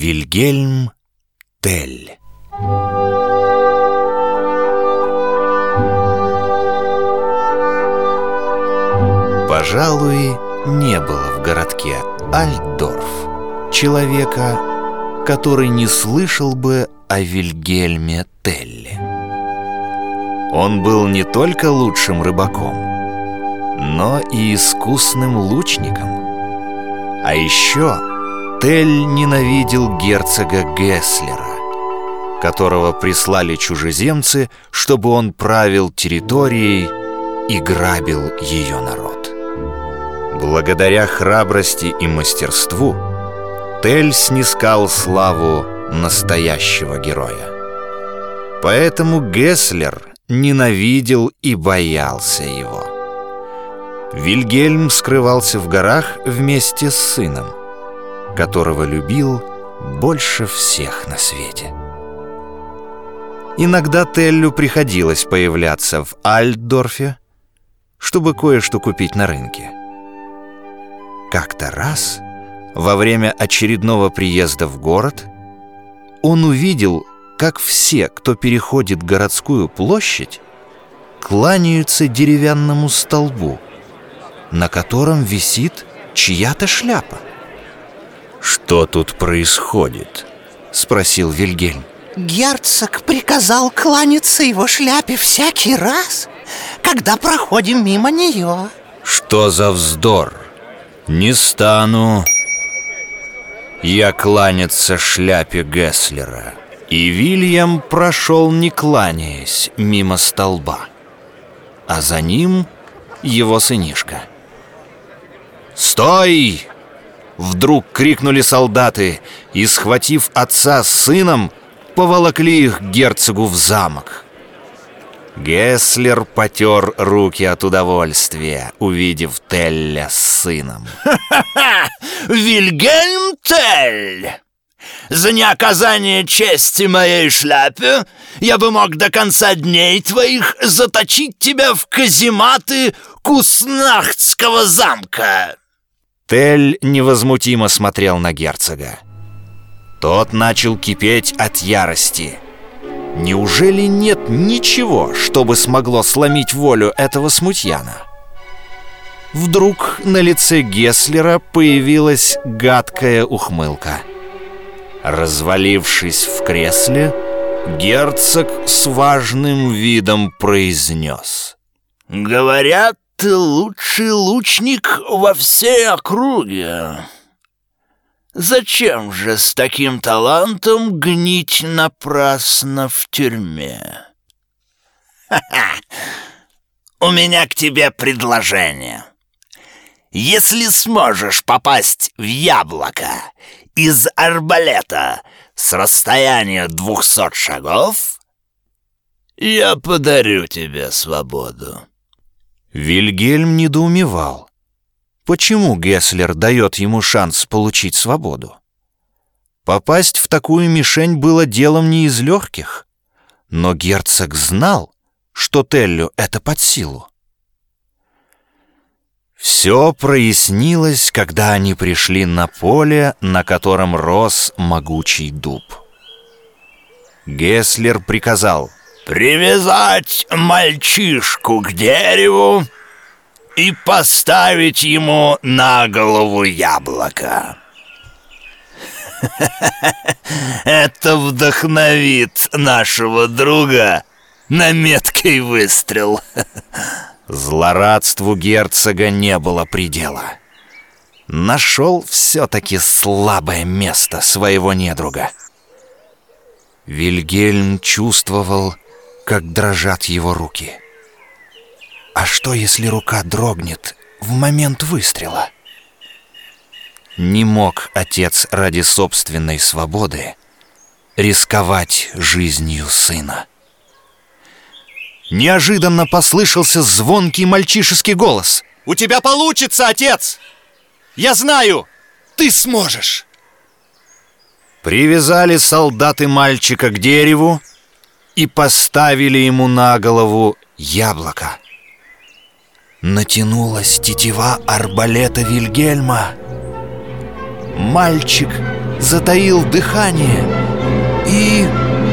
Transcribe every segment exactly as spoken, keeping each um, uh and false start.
Вильгельм Тель. Пожалуй, не было в городке Альтдорф человека, который не слышал бы о Вильгельме Телле. Он был не только лучшим рыбаком, но и искусным лучником. А еще Тель ненавидел герцога Гесслера, которого прислали чужеземцы, чтобы он правил территорией и грабил ее народ. Благодаря храбрости и мастерству Тель снискал славу настоящего героя. Поэтому Гесслер ненавидел и боялся его. Вильгельм скрывался в горах вместе с сыном, которого любил больше всех на свете. Иногда Теллю приходилось появляться в Альтдорфе, чтобы кое-что купить на рынке. Как-то раз, во время очередного приезда в город, он увидел, как все, кто переходит городскую площадь, кланяются деревянному столбу, на котором висит чья-то шляпа. «Что тут происходит?» — спросил Вильгельм. Герцог приказал кланяться его шляпе всякий раз, когда проходим мимо нее. «Что за вздор? Не стану я кланяться шляпе Гесслера». И Вильям прошел, не кланяясь, мимо столба, а за ним его сынишка. «Стой!» — вдруг крикнули солдаты, и, схватив отца с сыном, поволокли их к герцогу в замок. Гесслер потер руки от удовольствия, увидев Телля с сыном. «Ха-ха-ха! Вильгельм Тель! За неоказание чести моей шляпе я бы мог до конца дней твоих заточить тебя в казематы Куснахтского замка!» Тель невозмутимо смотрел на герцога. Тот начал кипеть от ярости. Неужели нет ничего, чтобы смогло сломить волю этого смутьяна? Вдруг на лице Гесслера появилась гадкая ухмылка. Развалившись в кресле, герцог с важным видом произнес: «Говорят, ты лучший лучник во всей округе. Зачем же с таким талантом гнить напрасно в тюрьме? Ха-ха! У меня к тебе предложение. Если сможешь попасть в яблоко из арбалета с расстояния двухсот шагов, я подарю тебе свободу». Вильгельм недоумевал, почему Гесслер дает ему шанс получить свободу. Попасть в такую мишень было делом не из легких, но герцог знал, что Теллю это под силу. Все прояснилось, когда они пришли на поле, на котором рос могучий дуб. Гесслер приказал: «Привязать мальчишку к дереву и поставить ему на голову яблоко. Это вдохновит нашего друга на меткий выстрел». Злорадству герцога не было предела. Нашел все-таки слабое место своего недруга. Вильгельм чувствовал, как дрожат его руки. А что, если рука дрогнет в момент выстрела? Не мог отец ради собственной свободы рисковать жизнью сына. Неожиданно послышался звонкий мальчишеский голос: «У тебя получится, отец! Я знаю, ты сможешь!» Привязали солдаты мальчика к дереву и поставили ему на голову яблоко. Натянулась тетива арбалета Вильгельма. Мальчик затаил дыхание и...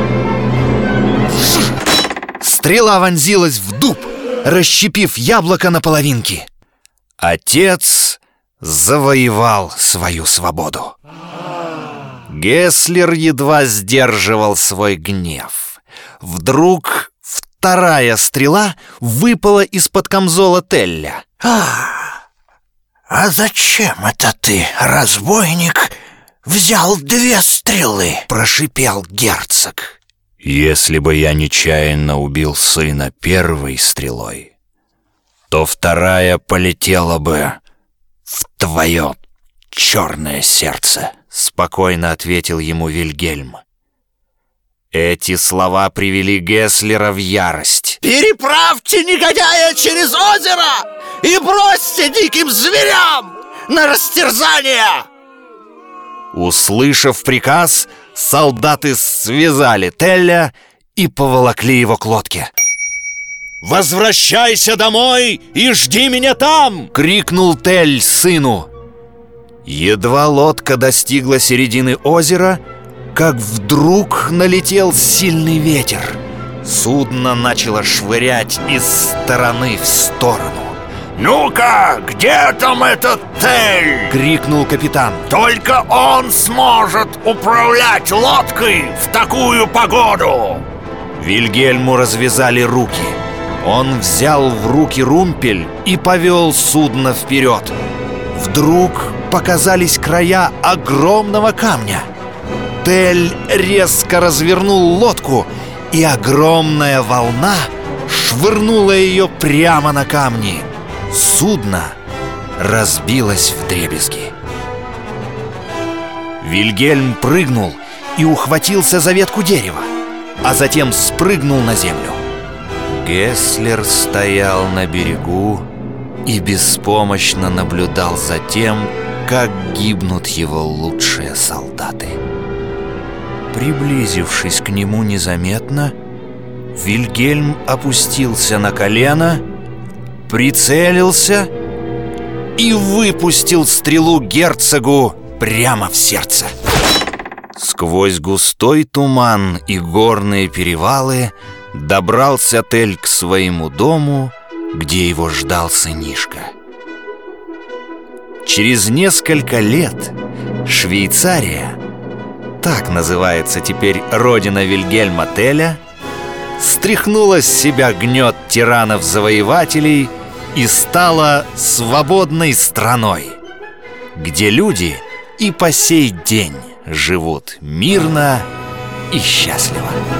Стрела вонзилась в дуб, расщепив яблоко на половинки. Отец завоевал свою свободу. Гесслер едва сдерживал свой гнев. Вдруг вторая стрела выпала из-под камзола Телля. А, а зачем это ты, разбойник, взял две стрелы? Прошипел герцог. Если бы я нечаянно убил сына первой стрелой, то вторая полетела бы в твое черное сердце, спокойно ответил ему Вильгельм. Эти слова привели Гесслера в ярость. Переправьте негодяя через озеро и бросьте диким зверям на растерзание! Услышав приказ, солдаты связали Телля и поволокли его к лодке. «Возвращайся домой и жди меня там!» — крикнул Тель сыну. Едва лодка достигла середины озера, как вдруг налетел сильный ветер. Судно начало швырять из стороны в сторону. «Ну-ка, где там этот Тель?» — крикнул капитан. «Только он сможет управлять лодкой в такую погоду!» Вильгельму развязали руки. Он взял в руки румпель и повел судно вперед. Вдруг показались края огромного камня. Тель резко развернул лодку, и огромная волна швырнула ее прямо на камни. Судно разбилось вдребезги. Вильгельм прыгнул и ухватился за ветку дерева, а затем спрыгнул на землю. Гесслер стоял на берегу и беспомощно наблюдал за тем, как гибнут его лучшие солдаты. Приблизившись к нему незаметно, Вильгельм опустился на колено, прицелился и выпустил стрелу герцогу прямо в сердце. Сквозь густой туман и горные перевалы добрался Тель к своему дому, где его ждал сынишка. Через несколько лет Швейцария, так называется теперь родина Вильгельма Теля, стряхнула с себя гнет тиранов-завоевателей и стала свободной страной, где люди и по сей день живут мирно и счастливо.